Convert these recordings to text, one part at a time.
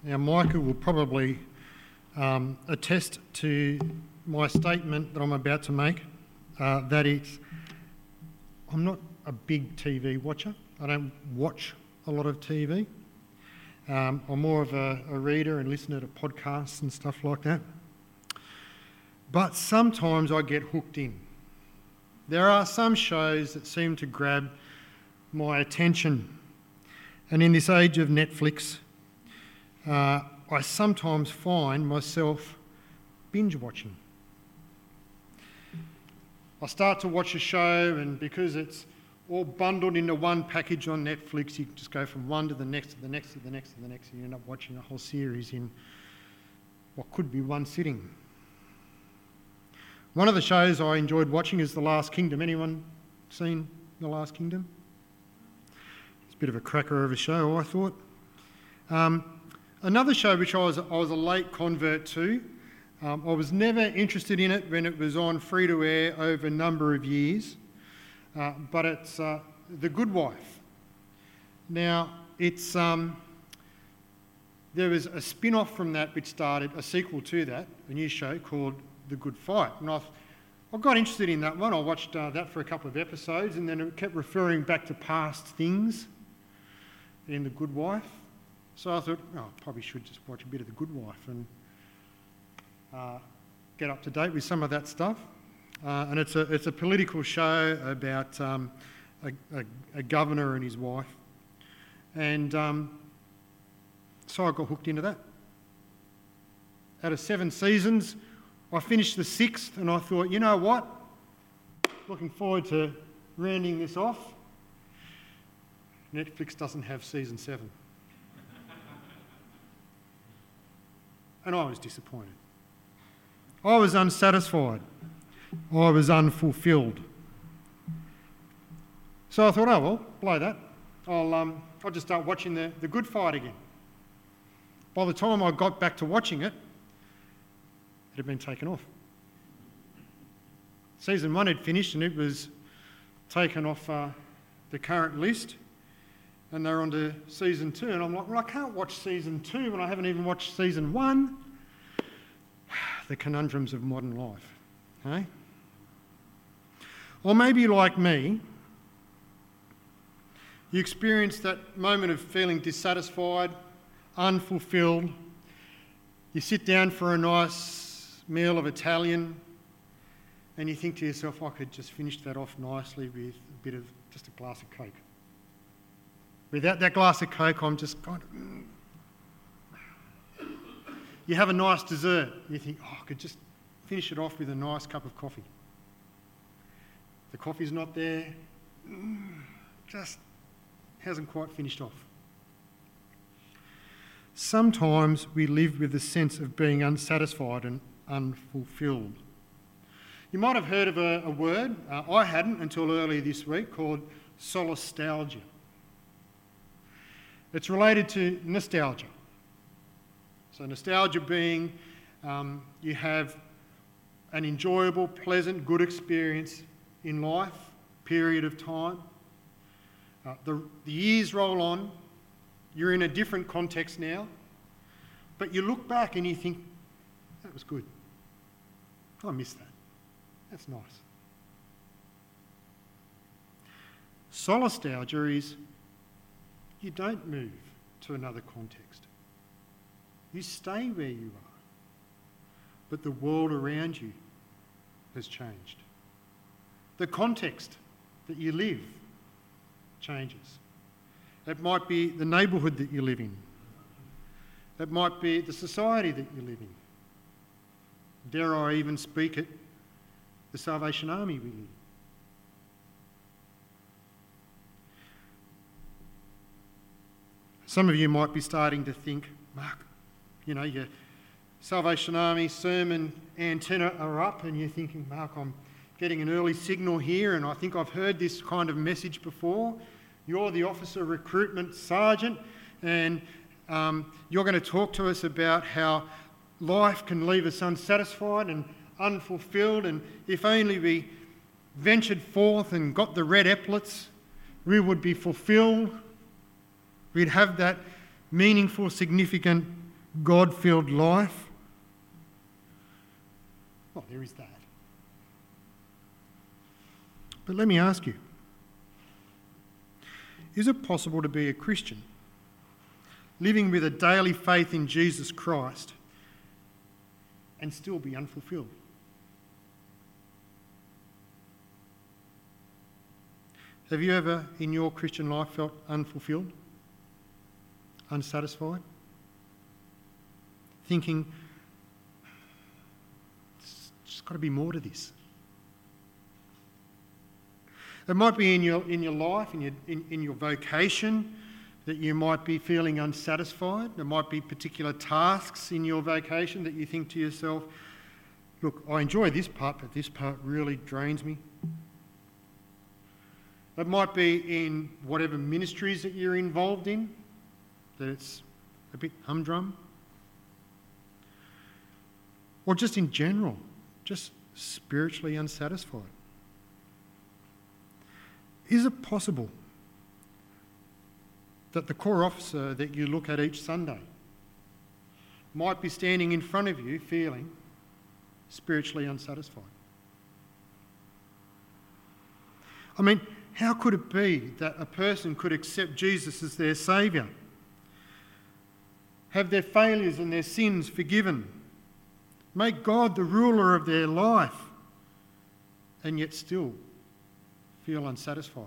Now, Micah will probably attest to my statement that I'm about to make, that I'm not a big TV watcher. I don't watch a lot of TV. I'm more of a reader and listener to podcasts and stuff like that. But sometimes I get hooked in. There are some shows that seem to grab my attention. And in this age of Netflix, I sometimes find myself binge watching. I start to watch a show, and because it's all bundled into one package on Netflix, you just go from one to the next, to the next, to the next, to the next, and you end up watching a whole series in what could be one sitting. One of the shows I enjoyed watching is The Last Kingdom. Anyone seen The Last Kingdom? It's a bit of a cracker of a show, I thought. Another show which I was a late convert to, I was never interested in it when it was on free-to-air over a number of years, but it's The Good Wife. Now, it's there was a spin-off from that which started, a sequel to that, a new show called The Good Fight. And I got interested in that one. I watched that for a couple of episodes, and then it kept referring back to past things in The Good Wife. So I thought, I probably should just watch a bit of The Good Wife and get up to date with some of that stuff. And it's a political show about a governor and his wife. And so I got hooked into that. Out of 7 seasons, I finished the 6th, and I thought, you know what? Looking forward to rounding this off. Netflix doesn't have season 7. And I was disappointed. I was unsatisfied. I was unfulfilled. So I thought, oh well, blow that. I'll just start watching the Good Fight again. By the time I got back to watching it, it had been taken off. Season 1 had finished and it was taken off the current list, and they're on to season 2, and I'm like, well, I can't watch season 2 when I haven't even watched season 1. The conundrums of modern life, eh? Or maybe like me, you experience that moment of feeling dissatisfied, unfulfilled. You sit down for a nice meal of Italian and you think to yourself, I could just finish that off nicely with a bit of just a glass of Coke. Without that glass of Coke, I'm just kind of... You have a nice dessert. You think, I could just finish it off with a nice cup of coffee. The coffee's not there. Just hasn't quite finished off. Sometimes we live with the sense of being unsatisfied and unfulfilled. You might have heard of a word, I hadn't until earlier this week, called solastalgia. It's related to nostalgia. So nostalgia being you have an enjoyable, pleasant, good experience in life, period of time. The years roll on, you're in a different context now, but you look back and you think, that was good. I missed that. That's nice. Solastalgia is you don't move to another context. You stay where you are, but the world around you has changed. The context that you live changes. It might be the neighbourhood that you live in. It might be the society that you live in. Dare I even speak it, the Salvation Army we live in. Some of you might be starting to think, Mark, you know, your Salvation Army sermon antenna are up and you're thinking, Mark, I'm getting an early signal here and I think I've heard this kind of message before. You're the officer recruitment sergeant and you're going to talk to us about how life can leave us unsatisfied and unfulfilled, and if only we ventured forth and got the red epaulets, we would be fulfilled. We'd have that meaningful, significant God-filled life? Well, there is that. But let me ask you, is it possible to be a Christian, living with a daily faith in Jesus Christ, and still be unfulfilled? Have you ever in your Christian life felt unfulfilled, unsatisfied? Thinking, there's just got to be more to this. It might be in your life, in your vocation, that you might be feeling unsatisfied. There might be particular tasks in your vocation that you think to yourself, look, I enjoy this part, but this part really drains me. It might be in whatever ministries that you're involved in, that it's a bit humdrum. Or just in general, just spiritually unsatisfied. Is it possible that the corps officer that you look at each Sunday might be standing in front of you feeling spiritually unsatisfied? I mean, how could it be that a person could accept Jesus as their saviour, have their failures and their sins forgiven, make God the ruler of their life, and yet still feel unsatisfied?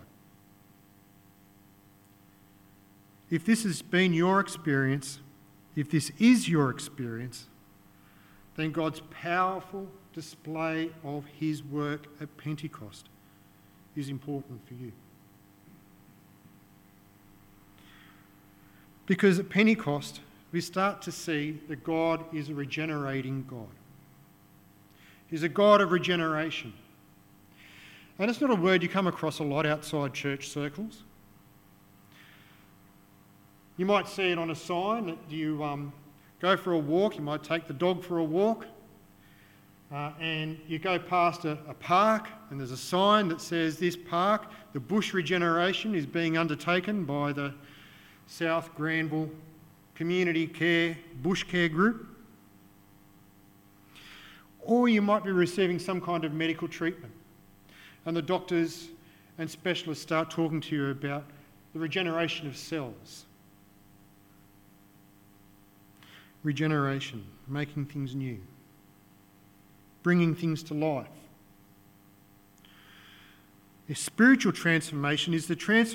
If this has been your experience, if this is your experience, then God's powerful display of his work at Pentecost is important for you. Because at Pentecost, we start to see that God is a regenerating God. He's a God of regeneration. And it's not a word you come across a lot outside church circles. You might see it on a sign that you go for a walk. You might take the dog for a walk. And you go past a park and there's a sign that says this park, the bush regeneration, is being undertaken by the South Granville Community Care Bush Care Group. Or you might be receiving some kind of medical treatment and the doctors and specialists start talking to you about the regeneration of cells. Regeneration, making things new, bringing things to life. A spiritual transformation is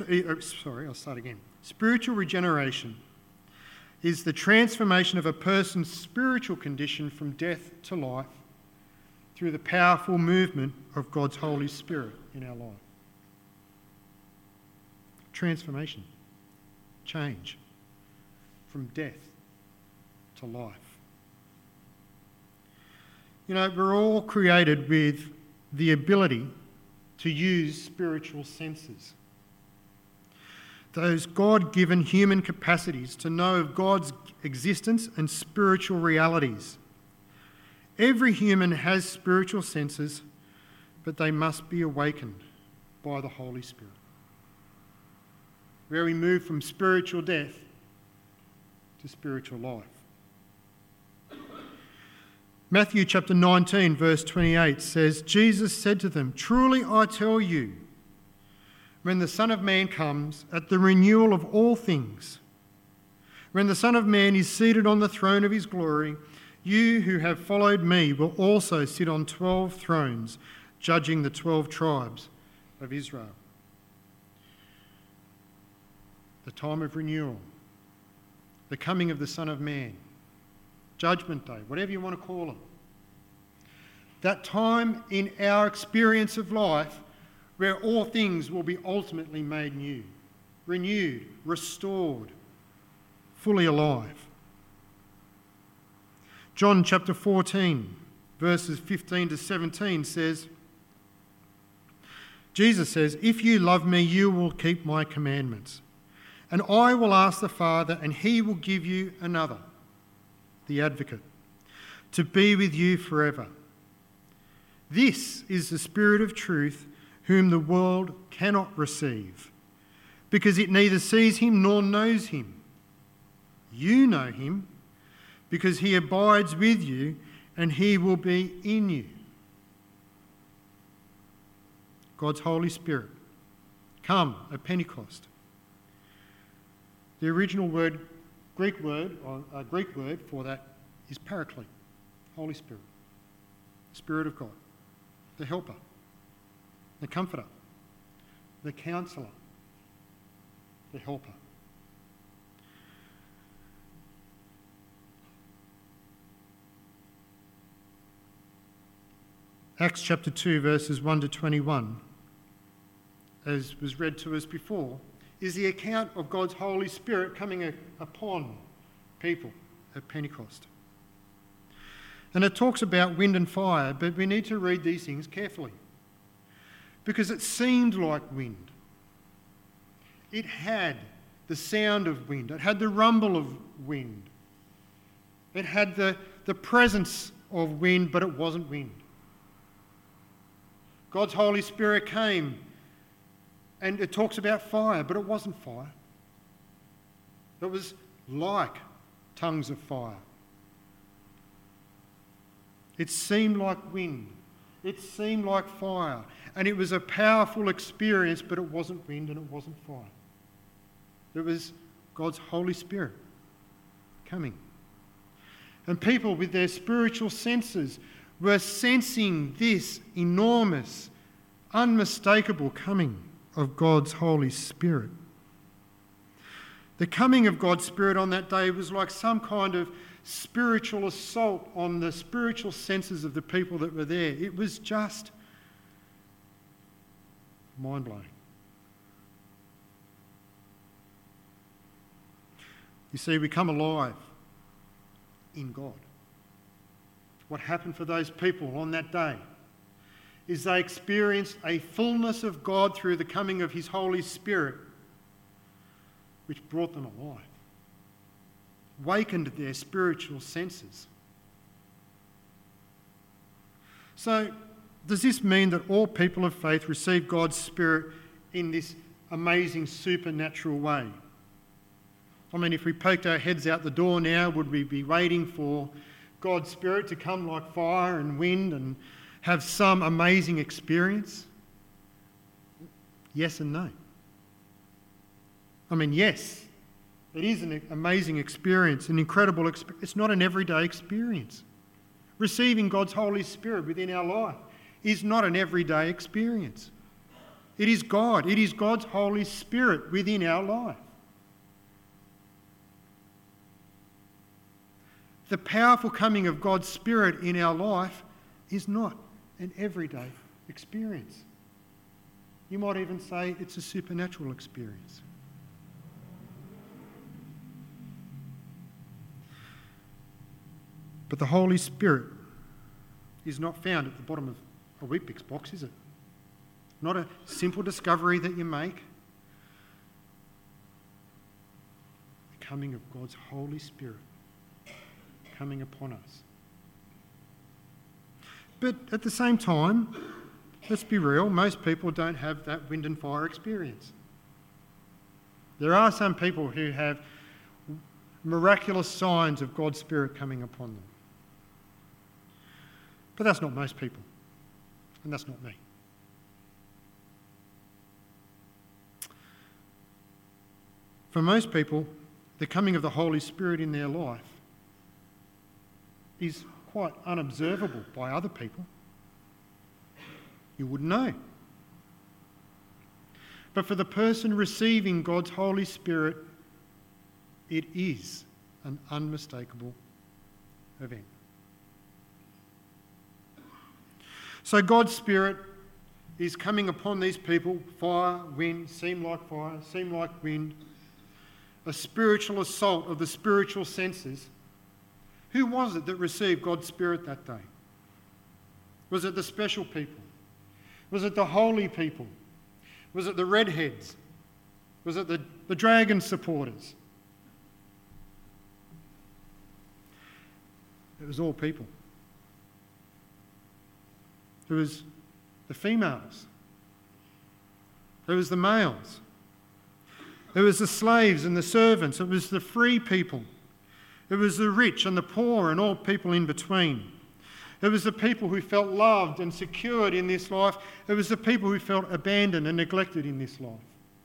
Spiritual regeneration is the transformation of a person's spiritual condition from death to life through the powerful movement of God's Holy Spirit in our life. Transformation, change from death to life. You know, we're all created with the ability to use spiritual senses. Those God-given human capacities to know of God's existence and spiritual realities. Every human has spiritual senses, but they must be awakened by the Holy Spirit. Where we move from spiritual death to spiritual life. Matthew chapter 19 verse 28 says, Jesus said to them, "Truly I tell you, when the Son of Man comes at the renewal of all things, when the Son of Man is seated on the throne of his glory, you who have followed me will also sit on 12 thrones, judging the 12 tribes of Israel." The time of renewal, the coming of the Son of Man, Judgment Day, whatever you want to call it. That time in our experience of life where all things will be ultimately made new, renewed, restored, fully alive. John chapter 14, verses 15 to 17 says, Jesus says, "If you love me, you will keep my commandments. And I will ask the Father, and he will give you another, the Advocate, to be with you forever. This is the Spirit of truth, whom the world cannot receive, because it neither sees him nor knows him. You know him, because he abides with you and he will be in you. God's Holy Spirit, come at Pentecost. The original Greek word for that is Paraclete, Holy Spirit, the Spirit of God, the Helper, the Comforter, the Counsellor, the Helper. Acts chapter 2 verses 1 to 21, as was read to us before, is the account of God's Holy Spirit coming upon people at Pentecost. And it talks about wind and fire, but we need to read these things carefully because it seemed like wind. It had the sound of wind. It had the rumble of wind. It had the presence of wind, but it wasn't wind. God's Holy Spirit came, and it talks about fire, but it wasn't fire. It was like tongues of fire. It seemed like wind. It seemed like fire. And it was a powerful experience, but it wasn't wind and it wasn't fire. It was God's Holy Spirit coming. And people with their spiritual senses were sensing this enormous, unmistakable coming of God's Holy Spirit. The coming of God's Spirit on that day was like some kind of spiritual assault on the spiritual senses of the people that were there. It was just mind-blowing. You see, we come alive in God. What happened for those people on that day is they experienced a fullness of God through the coming of his Holy Spirit, which brought them alive, wakened their spiritual senses. So, does this mean that all people of faith receive God's Spirit in this amazing supernatural way? I mean, if we poked our heads out the door now, would we be waiting for God's Spirit to come like fire and wind and have some amazing experience? Yes and no. I mean, yes, it is an amazing experience, an incredible experience. It's not an everyday experience. Receiving God's Holy Spirit within our life is not an everyday experience. It is God. It is God's Holy Spirit within our life. The powerful coming of God's Spirit in our life is not an everyday experience. You might even say it's a supernatural experience. But the Holy Spirit is not found at the bottom of a Weet-Bix box, is it? Not a simple discovery that you make. The coming of God's Holy Spirit coming upon us. But at the same time, let's be real, most people don't have that wind and fire experience. There are some people who have miraculous signs of God's Spirit coming upon them. But that's not most people, and that's not me. For most people, the coming of the Holy Spirit in their life is quite unobservable by other people. You wouldn't know. But for the person receiving God's Holy Spirit, it is an unmistakable event. So God's Spirit is coming upon these people, fire, wind, seem like fire, seem like wind, a spiritual assault of the spiritual senses. Who was it that received God's Spirit that day? Was it the special people? Was it the holy people? Was it the redheads? Was it the dragon supporters? It was all people. It was the females. It was the males. It was the slaves and the servants. It was the free people. It was the rich and the poor and all people in between. It was the people who felt loved and secured in this life. It was the people who felt abandoned and neglected in this life.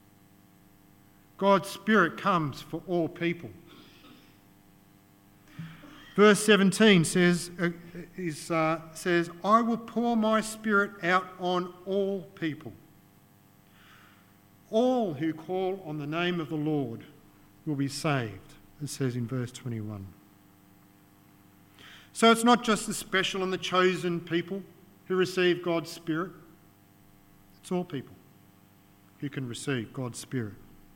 God's Spirit comes for all people. Verse 17 says, I will pour my Spirit out on all people. All who call on the name of the Lord will be saved, it says in verse 21. So it's not just the special and the chosen people who receive God's Spirit. It's all people who can receive God's Spirit.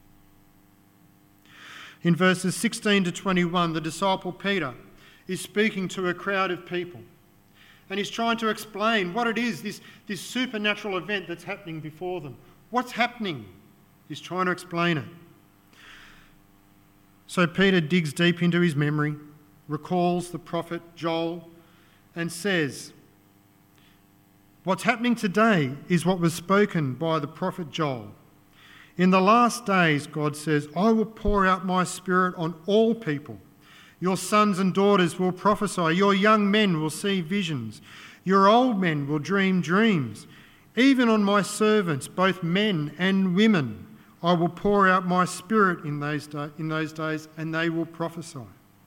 In verses 16 to 21, the disciple Peter is speaking to a crowd of people, and he's trying to explain what it is, this supernatural event that's happening before them. What's happening? He's trying to explain it. So Peter digs deep into his memory, recalls the prophet Joel, and says, what's happening today is what was spoken by the prophet Joel. In the last days, God says, I will pour out my Spirit on all people. Your sons and daughters will prophesy. Your young men will see visions. Your old men will dream dreams. Even on my servants, both men and women, I will pour out my Spirit in those days, and they will prophesy.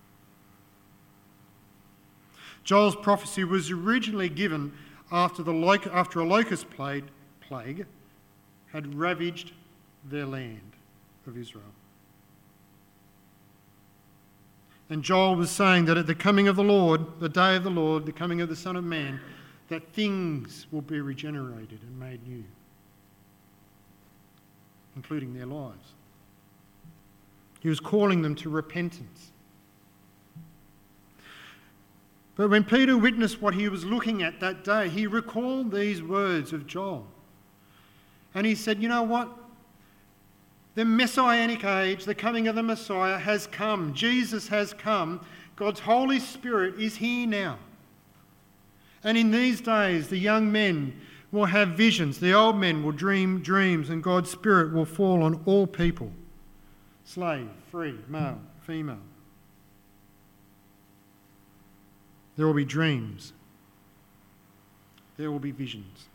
Joel's prophecy was originally given after a locust plague had ravaged their land of Israel. And Joel was saying that at the coming of the Lord, the day of the Lord, the coming of the Son of Man, that things will be regenerated and made new, including their lives. He was calling them to repentance. But when Peter witnessed what he was looking at that day, he recalled these words of Joel. And he said, you know what? The Messianic age, the coming of the Messiah has come. Jesus has come. God's Holy Spirit is here now. And in these days, the young men will have visions, the old men will dream dreams, and God's Spirit will fall on all people. Slave, free, male, female. There will be dreams. There will be visions.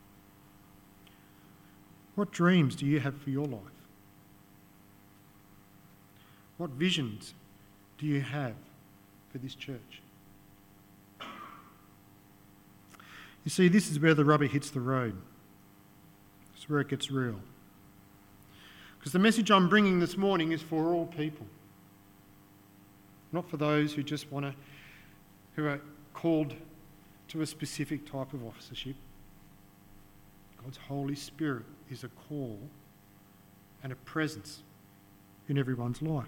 What dreams do you have for your life? What visions do you have for this church? You see, this is where the rubber hits the road. It's where it gets real. Because the message I'm bringing this morning is for all people. Not for those who just who are called to a specific type of officership. God's Holy Spirit is a call and a presence in everyone's life.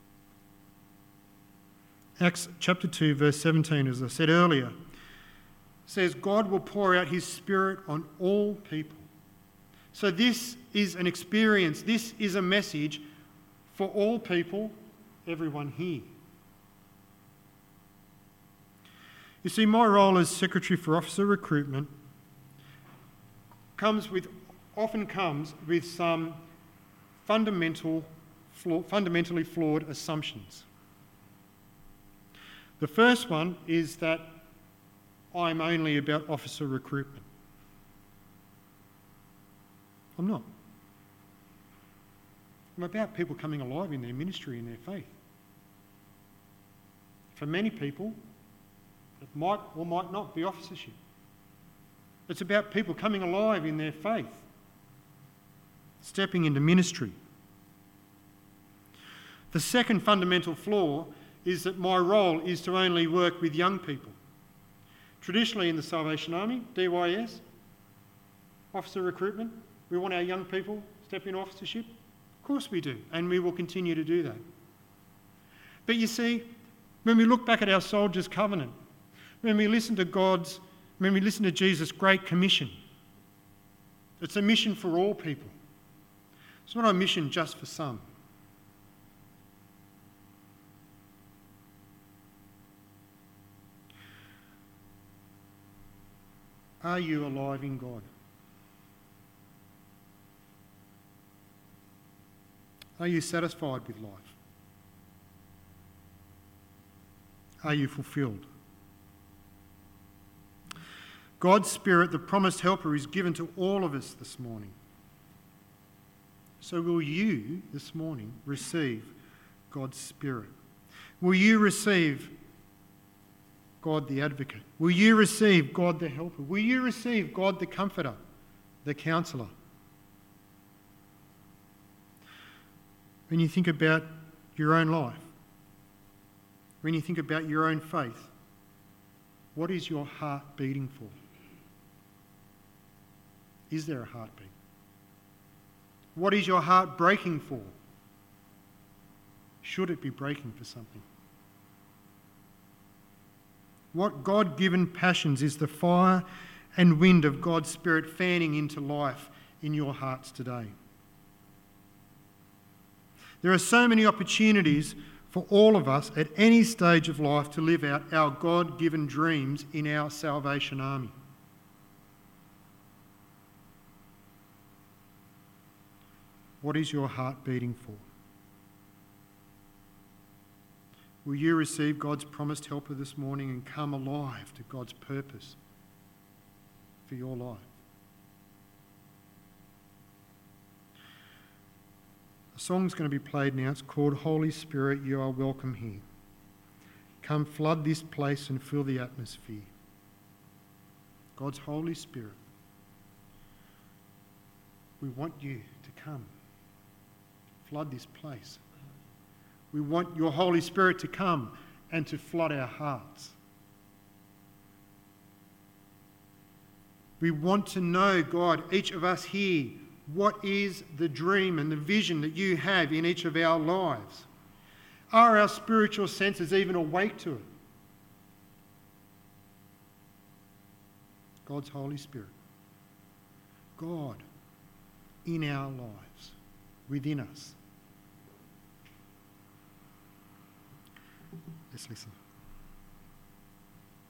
Acts chapter 2, verse 17, as I said earlier, says God will pour out his Spirit on all people. So this is an experience, this is a message for all people, everyone here. You see, my role as Secretary for Officer Recruitment often comes with some fundamentally flawed assumptions. The first one is that I'm only about officer recruitment. I'm not. I'm about people coming alive in their ministry and their faith. For many people, it might or might not be officership. It's about people coming alive in their faith, stepping into ministry. The second fundamental flaw is that my role is to only work with young people. Traditionally in the Salvation Army, DYS, officer recruitment, we want our young people to step into officership. Of course we do, and we will continue to do that. But you see, when we look back at our Soldiers' Covenant, when we listen to Jesus' Great Commission, it's a mission for all people. It's not a mission just for some. Are you alive in God? Are you satisfied with life? are you fulfilled? God's Spirit, the promised helper, is given to all of us this morning. So will you this morning receive God's Spirit? Will you receive God the Advocate? Will you receive God the Helper? Will you receive God the Comforter, the Counsellor? When you think about your own life, when you think about your own faith, what is your heart beating for? Is there a heartbeat? What is your heart breaking for? Should it be breaking for something? What God-given passions is the fire and wind of God's Spirit fanning into life in your hearts today? There are so many opportunities for all of us at any stage of life to live out our God-given dreams in our Salvation Army. What is your heart beating for? Will you receive God's promised helper this morning and come alive to God's purpose for your life? A song's going to be played now. It's called Holy Spirit, You Are Welcome Here. Come flood this place and fill the atmosphere. God's Holy Spirit, we want you to come flood this place. We want your Holy Spirit to come and to flood our hearts. We want to know, God, each of us here, what is the dream and the vision that you have in each of our lives? Are our spiritual senses even awake to it? God's Holy Spirit. God in our lives, within us. Let's listen.